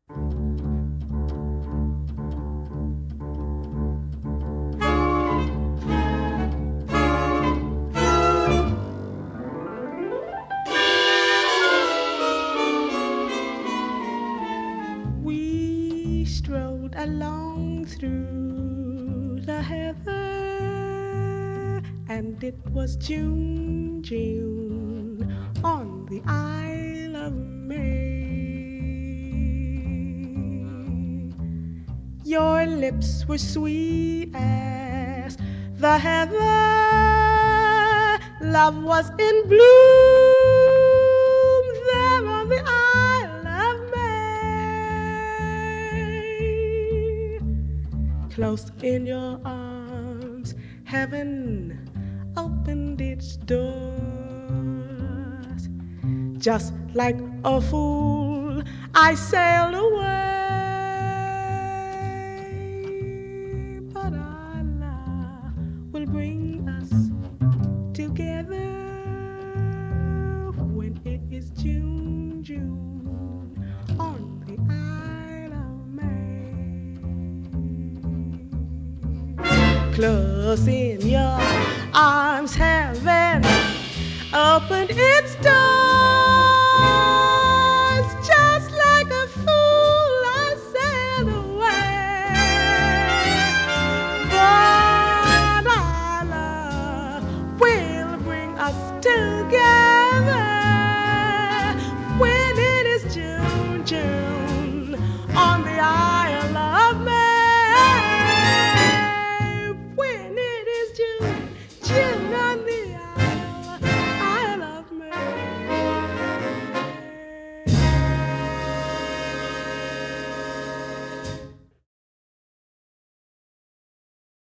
We strode along through the heather, and it was June, June on the Isle of May. Your lips were sweet as the heather, love was in bloom there on the Isle of May. Close in your arms, heaven opened its doors. Just like a fool, I sailed away. But Allah will bring us together when it is June, June on the Isle of May. Close in your arms, heaven opened its door.